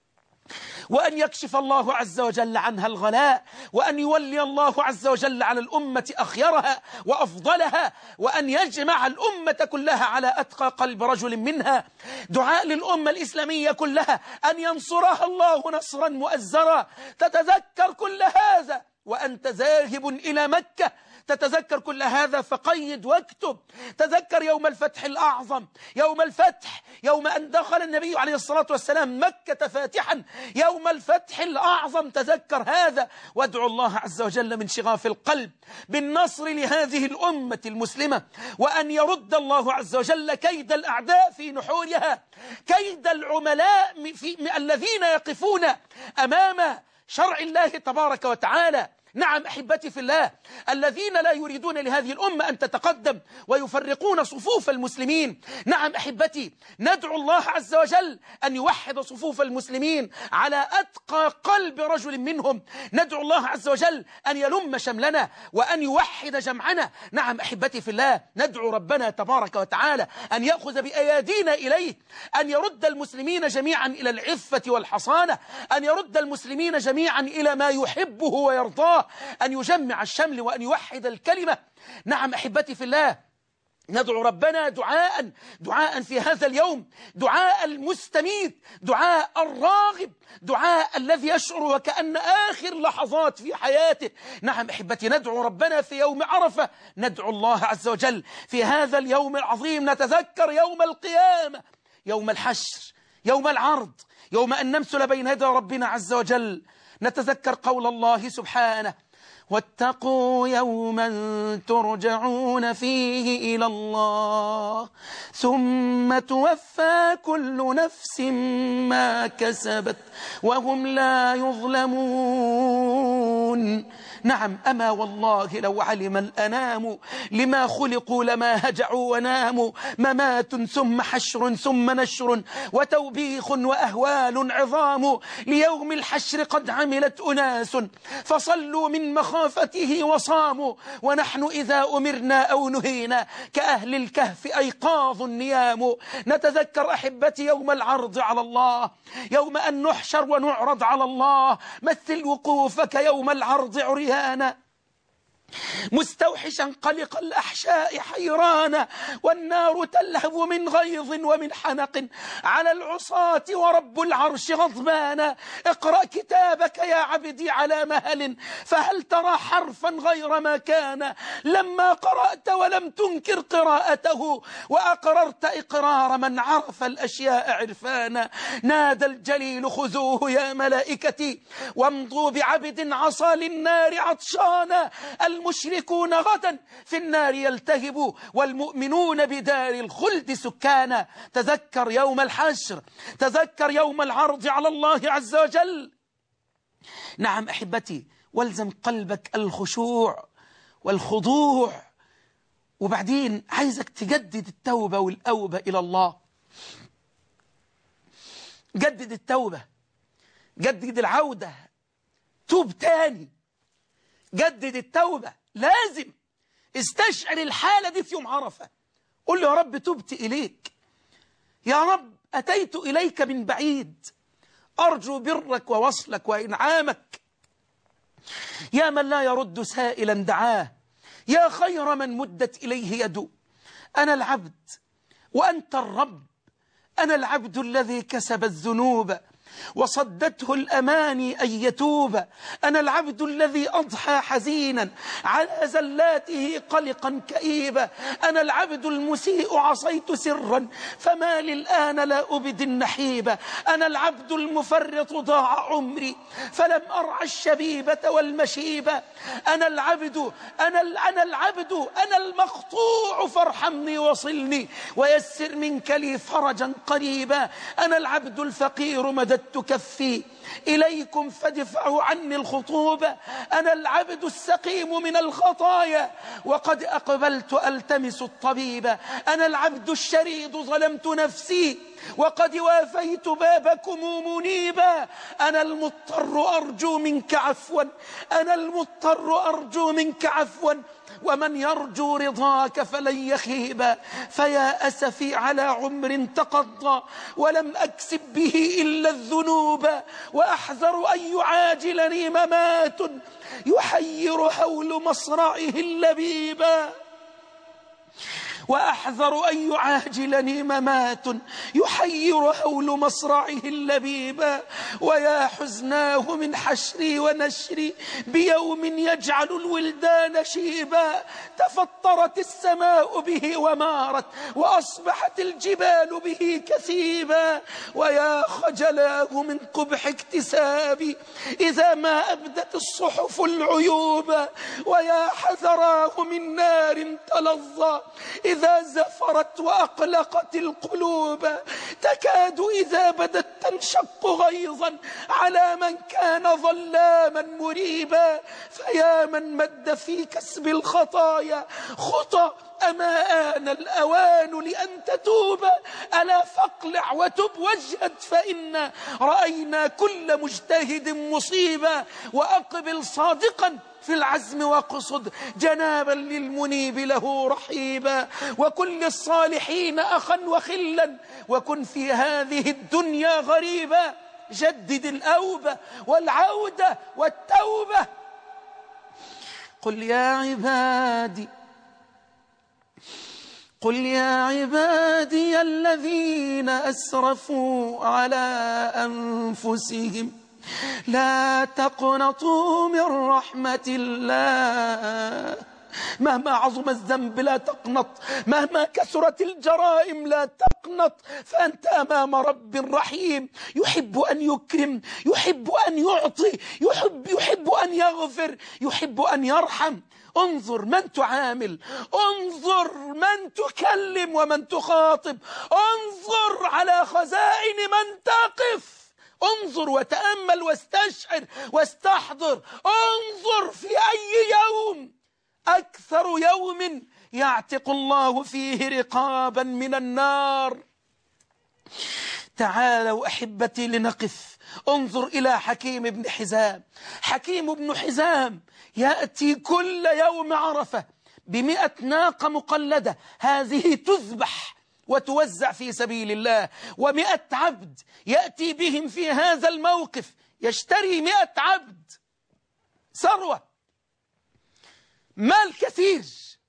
وأن يكشف الله عز وجل عنها الغلاء، وأن يولي الله عز وجل على الأمة أخيرها وأفضلها، وأن يجمع الأمة كلها على أتقى قلب رجل منها. دعاء للأمة الإسلامية كلها أن ينصرها الله نصرا مؤزرا. تتذكر كل هذا وأنت ذاهب إلى مكة، تتذكر كل هذا فقيد واكتب. تذكر يوم الفتح الأعظم، يوم الفتح، يوم أن دخل النبي عليه الصلاة والسلام مكة فاتحا، يوم الفتح الأعظم، تذكر هذا وادعو الله عز وجل من شغاف القلب بالنصر لهذه الأمة المسلمة، وأن يرد الله عز وجل كيد الأعداء في نحورها، كيد العملاء في الذين يقفون أمام شرع الله تبارك وتعالى. نعم أحبتي في الله، الذين لا يريدون لهذه الأمة أن تتقدم ويفرقون صفوف المسلمين. نعم أحبتي، ندعو الله عز وجل أن يوحد صفوف المسلمين على أتقى قلب رجل منهم. ندعو الله عز وجل أن يلم شملنا وأن يوحد جمعنا. نعم أحبتي في الله، ندعو ربنا تبارك وتعالى أن يأخذ بأيادينا إليه، أن يرد المسلمين جميعا إلى العفة والحصانة، أن يرد المسلمين جميعا إلى ما يحبه ويرضاه، أن يجمع الشمل وأن يوحد الكلمة. نعم أحبتي في الله، ندعو ربنا دعاء دعاء في هذا اليوم، دعاء المستميت، دعاء الراغب، دعاء الذي يشعر وكأن آخر لحظات في حياته. نعم أحبتي، ندعو ربنا في يوم عرفة، ندعو الله عز وجل في هذا اليوم العظيم. نتذكر يوم القيامة، يوم الحشر، يوم العرض، يوم أن نمثل بين يدي ربنا عز وجل. نتذكر قول الله سبحانه: واتقوا يوما ترجعون فيه إلى الله ثم توفى كل نفس ما كسبت وهم لا يظلمون. نعم، أما والله لو علم الأنام لما خلقوا لما هجعوا وناموا. ممات ثم حشر ثم نشر وتوبيخ وأهوال عظام. ليوم الحشر قد عملت أناس فصلوا من مخافته وصاموا. ونحن إذا أمرنا أو نهينا كأهل الكهف أيقاظ النيام. نتذكر أحبتي يوم العرض على الله، يوم أن نحشر ونعرض على الله. مثل وقوفك يوم العرض عريانا مستوحشا قلق الأحشاء حيرانا. والنار تلهب من غيظ ومن حنق على العصاة ورب العرش غضبانا. اقرأ كتابك يا عبدي على مهل فهل ترى حرفا غير ما كان. لما قرأت ولم تنكر قراءته وأقررت إقرار من عرف الأشياء عرفانا. نادى الجليل خذوه يا ملائكتي وامضوا بعبد عصى للنار عطشانا. المشركون غدا في النار يلتهبوا والمؤمنون بدار الخلد سكانا. تذكر يوم الحشر، تذكر يوم العرض على الله عز وجل. نعم أحبتي، والزم قلبك الخشوع والخضوع. وبعدين عايزك تجدد التوبة والأوبة إلى الله. جدد التوبة، جدد العودة، توب تاني، جدد التوبة. لازم استشعر الحالة دي في يوم عرفة. قل له يا رب تبت إليك، يا رب أتيت إليك من بعيد أرجو برك ووصلك وإنعامك. يا من لا يرد سائلا دعاه، يا خير من مدت إليه يده. أنا العبد وأنت الرب، أنا العبد الذي كسب الذنوب وصدته الأماني أن يتوب. أنا العبد الذي أضحى حزينا على زلاته قلقا كئيبا. أنا العبد المسيء عصيت سرا فما للآن لا أبد النحيبة. أنا العبد المفرط ضاع عمري فلم أرعى الشبيبة والمشيبة. أنا العبد أنا أنا العبد أنا المقطوع فارحمني وصلني ويسر منك لي فرجا قريبا. أنا العبد الفقير مددت كفي إليكم فادفعوا عني الخطوبة. أنا العبد السقيم من الخطايا وقد أقبلت ألتمس الطبيب. أنا العبد الشريد ظلمت نفسي وقد وافيت بابكم منيبا. أنا المضطر أرجو منك عفوا، أنا المضطر أرجو منك عفوا ومن يرجو رضاك فلن يخيبا. فيا أسفي على عمر تقضى ولم أكسب به إلا الذنوب. وأحذر أن يعاجلني ممات يحير هول مصرعه اللبيبا. وأحذر أن يعاجلني ممات يحير هول مصرعه اللبيبا. ويا حزناه من حشري ونشري بيوم يجعل الولدان شيبا. تفطرت السماء به ومارت وأصبحت الجبال به كثيبا. ويا خجلاه من قبح اكتسابي إذا ما أبدت الصحف العيوب. ويا حذراه من نار تلظى إذا زفرت وأقلقت القلوب. تكاد إذا بدت تنشق غيظا على من كان ظلاما مريبا. فيا من مد في كسب الخطايا خطى أما آن الأوان لأن تتوب. ألا فاقلع وتب واجهد فإنا رأينا كل مجتهد مصيبا. وأقبل صادقا في العزم واقصد جنابا للمنيب له رحيبا. وكن للصالحين أخا وخلا وكن في هذه الدنيا غريبا. جدد الأوبة والعودة والتوبة. قل يا عبادي قل يا عبادي الذين أسرفوا على أنفسهم لا تقنطوا من رحمة الله. مهما عظم الذنب لا تقنط، مهما كثرت الجرائم لا تقنط، فأنت أمام رب رحيم يحب أن يكرم، يحب أن يعطي، يحب, يحب أن يغفر، يحب أن يرحم. انظر من تعامل، انظر من تكلم ومن تخاطب، انظر على خزائن من تقف. انظر وتأمل واستشعر واستحضر. انظر في أي يوم أكثر يوم يعتق الله فيه رقابا من النار. تعالوا أحبتي لنقف. انظر إلى حكيم بن حزام. حكيم بن حزام يأتي كل يوم عرفة بمئة ناقة مقلدة، هذه تذبح وتوزع في سبيل الله، ومئة عبد يأتي بهم في هذا الموقف، يشتري مئة عبد، ثروة، مال كثير،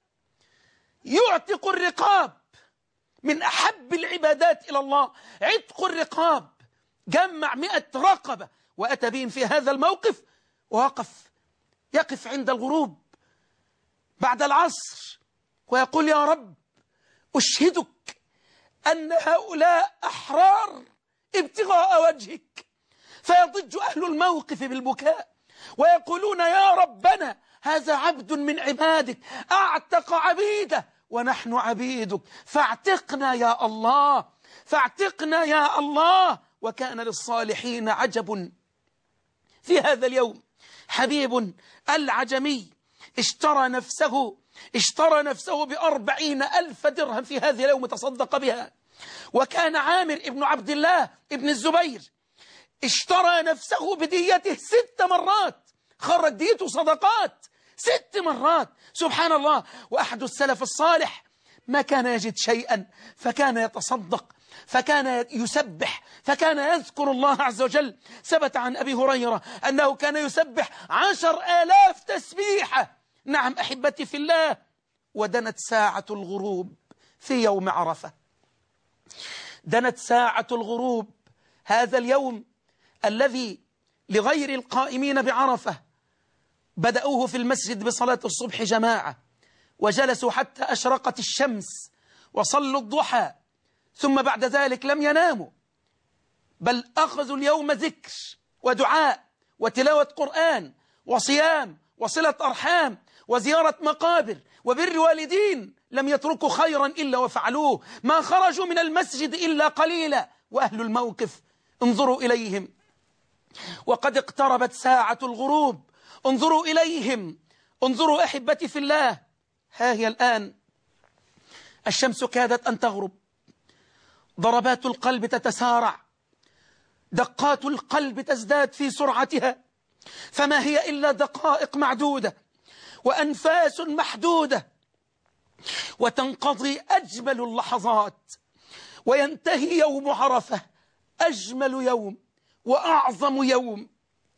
يعتق الرقاب. من أحب العبادات إلى الله عتق الرقاب. جمع مئة رقبة وأتى بهم في هذا الموقف، ووقف يقف عند الغروب بعد العصر ويقول: يا رب أشهدك أن هؤلاء أحرار ابتغاء وجهك. فيضج أهل الموقف بالبكاء ويقولون: يا ربنا هذا عبد من عبادك أعتق عبيده ونحن عبيدك، فاعتقنا يا الله، فاعتقنا يا الله. وكان للصالحين عجب في هذا اليوم. حبيب العجمي اشترى نفسه اشترى نفسه بأربعين ألف درهم في هذا اليوم، تصدق بها. وكان عامر ابن عبد الله ابن الزبير اشترى نفسه بديته ست مرات، خرج ديته صدقات ست مرات، سبحان الله. وأحد السلف الصالح ما كان يجد شيئا فكان يتصدق، فكان يسبح، فكان يذكر الله عز وجل. ثبت عن أبي هريرة أنه كان يسبح عشر آلاف تسبيحة. نعم أحبتي في الله. ودنت ساعة الغروب في يوم عرفة، دنت ساعة الغروب هذا اليوم الذي لغير القائمين بعرفة بدأوه في المسجد بصلاة الصبح جماعة، وجلسوا حتى أشرقت الشمس وصلوا الضحى، ثم بعد ذلك لم يناموا، بل أخذوا اليوم ذكر ودعاء وتلاوة قرآن وصيام وصلة أرحام وزيارة مقابر وبر والدين. لم يتركوا خيرا إلا وفعلوه، ما خرجوا من المسجد إلا قليلا. وأهل الموقف انظروا إليهم وقد اقتربت ساعة الغروب، انظروا إليهم، انظروا أحبتي في الله. ها هي الآن الشمس كادت أن تغرب، ضربات القلب تتسارع، دقات القلب تزداد في سرعتها، فما هي إلا دقائق معدودة وأنفاس محدودة، وتنقضي أجمل اللحظات وينتهي يوم عرفة، أجمل يوم وأعظم يوم،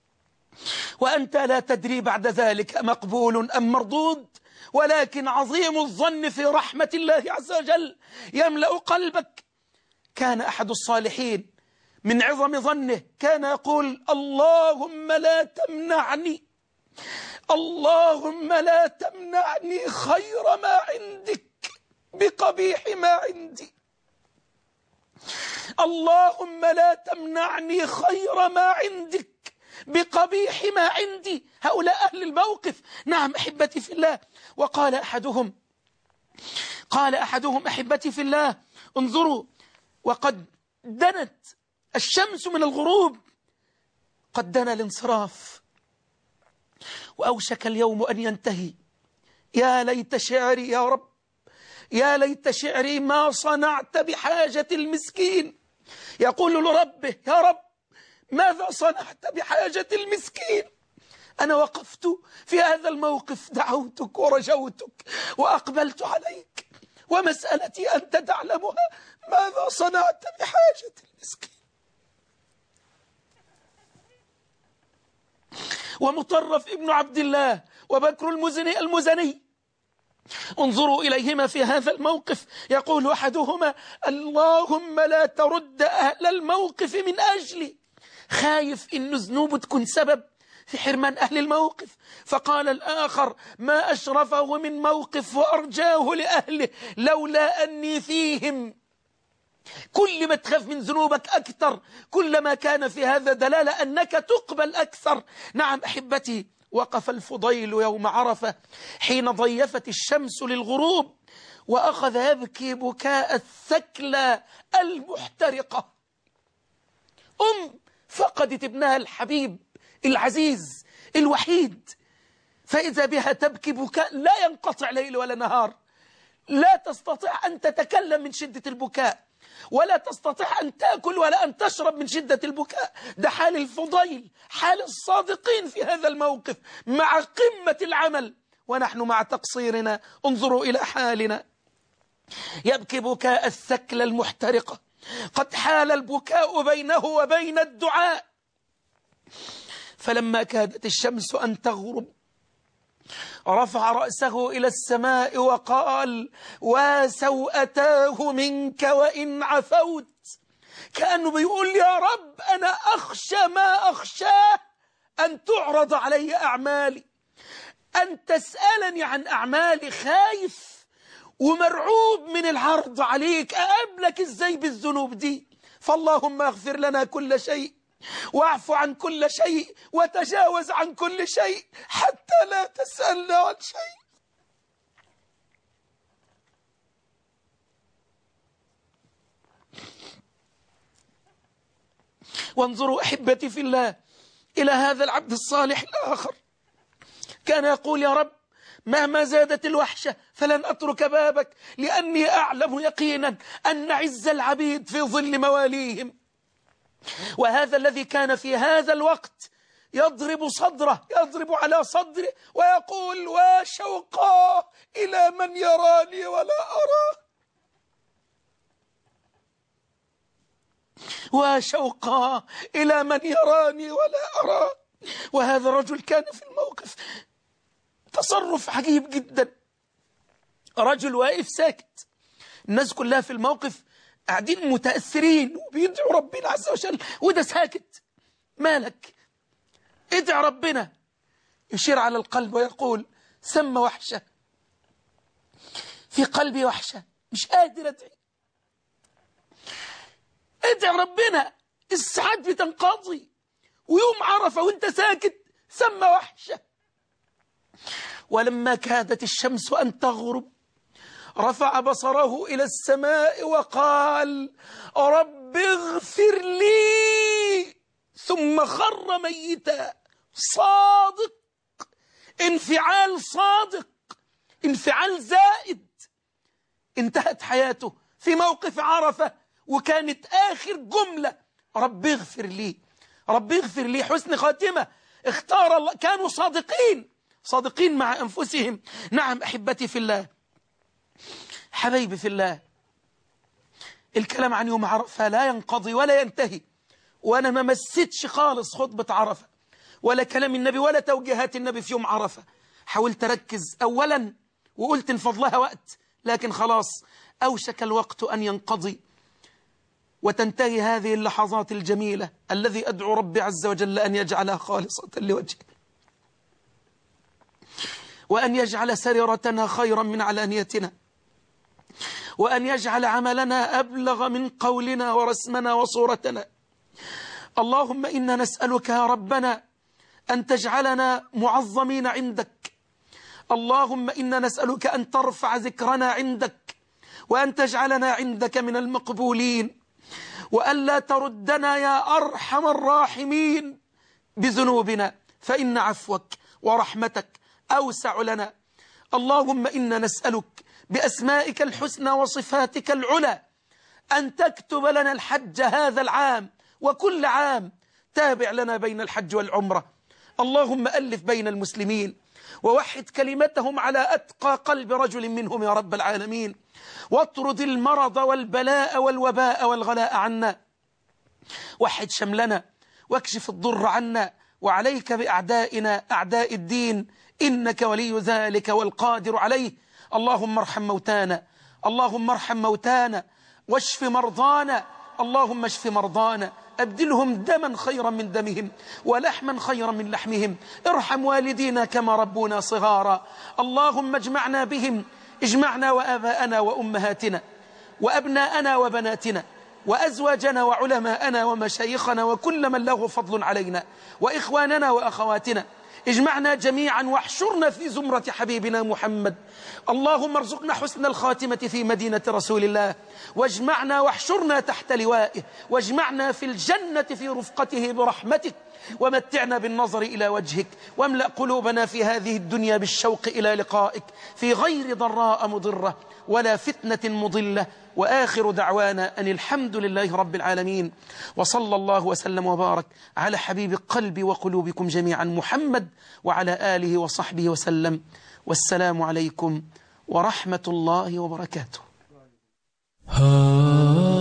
وأنت لا تدري بعد ذلك مقبول أم مردود، ولكن عظيم الظن في رحمة الله عز وجل يملأ قلبك. كان أحد الصالحين من عظم ظنه كان يقول: اللهم لا تمنعني، اللهم لا تمنعني خير ما عندك بقبيح ما عندي، اللهم لا تمنعني خير ما عندك بقبيح ما عندي. هؤلاء أهل الموقف. نعم أحبتي في الله. وقال أحدهم قال أحدهم أحبتي في الله: انظروا، وقد دنت الشمس من الغروب، قد دنا الانصراف وأوشك اليوم أن ينتهي. يا ليت شعري يا رب، يا ليت شعري ما صنعت بحاجة المسكين. يقول لربه: يا رب ماذا صنعت بحاجة المسكين؟ أنا وقفت في هذا الموقف، دعوتك ورجوتك وأقبلت عليك، ومسألتي أنت تعلمها، ماذا صنعت بحاجة المسكين؟ ومطرف ابن عبد الله وبكر المزني المزني، انظروا إليهما في هذا الموقف. يقول أحدهما: اللهم لا ترد أهل الموقف من أجلي، خايف إن ذنوبه تكون سبب في حرمان أهل الموقف. فقال الآخر: ما أشرفه من موقف وأرجاه لأهله لولا أني فيهم. كل ما تخاف من ذنوبك أكثر كلما كان في هذا دلالة أنك تقبل أكثر. نعم أحبتي. وقف الفضيل يوم عرفة حين ضيفت الشمس للغروب، وأخذ يبكي بكاء الثكلى المحترقة. أم فقدت ابنها الحبيب العزيز الوحيد، فإذا بها تبكي بكاء لا ينقطع ليل ولا نهار، لا تستطيع أن تتكلم من شدة البكاء، ولا تستطيع أن تأكل ولا أن تشرب من شدة البكاء. ده حال الفضيل، حال الصادقين في هذا الموقف مع قمة العمل، ونحن مع تقصيرنا. انظروا إلى حالنا، يبكي بكاء الثكلى المحترقة، قد حال البكاء بينه وبين الدعاء. فلما كادت الشمس أن تغرب رفع رأسه إلى السماء وقال: وسوءتاه منك وإن عفوت. كأنه بيقول: يا رب أنا أخشى ما أخشاه أن تعرض علي أعمالي، أن تسألني عن أعمالي، خايف ومرعوب من العرض عليك، أقابلك إزاي بالذنوب دي؟ فاللهم اغفر لنا كل شيء، واعف عن كل شيء، وتجاوز عن كل شيء، حتى لا تسألنا عن شيء. وانظروا أحبتي في الله إلى هذا العبد الصالح الآخر، كان يقول: يا رب مهما زادت الوحشة فلن أترك بابك، لأني أعلم يقينا أن عز العبيد في ظل مواليهم. وهذا الذي كان في هذا الوقت يضرب صدره، يضرب على صدره ويقول: وشوقا إلى من يراني ولا أراه، وشوقا إلى من يراني ولا أراه. وهذا الرجل كان في الموقف تصرف عجيب جدا، رجل واقف ساكت، الناس كلها في الموقف قاعدين متأثرين وبيدعوا ربنا عز وجل، وده ساكت. مالك؟ ادع ربنا. يشير على القلب ويقول: ثم وحشة في قلبي، وحشة مش قادر أدعي. ادع ربنا، الساعات بتنقضي، ويوم عرفة وانت ساكت، ثم وحشة. ولما كادت الشمس أن تغرب رفع بصره إلى السماء وقال: رب اغفر لي، ثم خر ميتا. صادق، انفعال صادق، انفعال زائد. انتهت حياته في موقف عرفة، وكانت آخر جملة: رب اغفر لي، رب اغفر لي. حسن خاتمة، اختار الله، كانوا صادقين، صادقين مع أنفسهم. نعم أحبتي في الله، حبيبي في الله، الكلام عن يوم عرفة لا ينقضي ولا ينتهي، وأنا ما مسيتش خالص خطبة عرفة ولا كلام النبي ولا توجيهات النبي في يوم عرفة. حاولت أركز أولا وقلت انفضلها وقت، لكن خلاص أوشك الوقت أن ينقضي وتنتهي هذه اللحظات الجميلة الذي أدعو ربي عز وجل أن يجعلها خالصة لوجهه، وأن يجعل سريرتنا خيرا من علانيتنا، وأن يجعل عملنا أبلغ من قولنا ورسمنا وصورتنا. اللهم إنا نسألك يا ربنا أن تجعلنا معظمين عندك. اللهم إنا نسألك أن ترفع ذكرنا عندك، وأن تجعلنا عندك من المقبولين، وألا تردنا يا أرحم الراحمين بذنوبنا، فإن عفوك ورحمتك أوسع لنا. اللهم إنا نسألك بأسمائك الحسنى وصفاتك العلى أن تكتب لنا الحج هذا العام وكل عام، تابع لنا بين الحج والعمرة. اللهم ألف بين المسلمين ووحد كلمتهم على أتقى قلب رجل منهم يا رب العالمين، واطرد المرض والبلاء والوباء والغلاء عنا، وحد شملنا واكشف الضر عنا، وعليك بأعدائنا أعداء الدين، إنك ولي ذلك والقادر عليه. اللهم ارحم موتانا، اللهم ارحم موتانا واشف مرضانا، اللهم اشف مرضانا، أبدلهم دما خيرا من دمهم ولحما خيرا من لحمهم. ارحم والدينا كما ربونا صغارا، اللهم اجمعنا بهم، اجمعنا وآباءنا وأمهاتنا وأبناءنا وبناتنا وأزواجنا وعلماءنا ومشايخنا وكل من له فضل علينا وإخواننا وأخواتنا. اجمعنا جميعا واحشرنا في زمرة حبيبنا محمد. اللهم ارزقنا حسن الخاتمة في مدينة رسول الله، واجمعنا واحشرنا تحت لوائه، واجمعنا في الجنة في رفقته برحمتك، ومتعنا بالنظر إلى وجهك، واملأ قلوبنا في هذه الدنيا بالشوق إلى لقائك في غير ضراء مضرة ولا فتنة مضلة. وآخر دعوانا أن الحمد لله رب العالمين، وصلى الله وسلم وبارك على حبيب قلبي وقلوبكم جميعا محمد وعلى آله وصحبه وسلم. والسلام عليكم ورحمة الله وبركاته.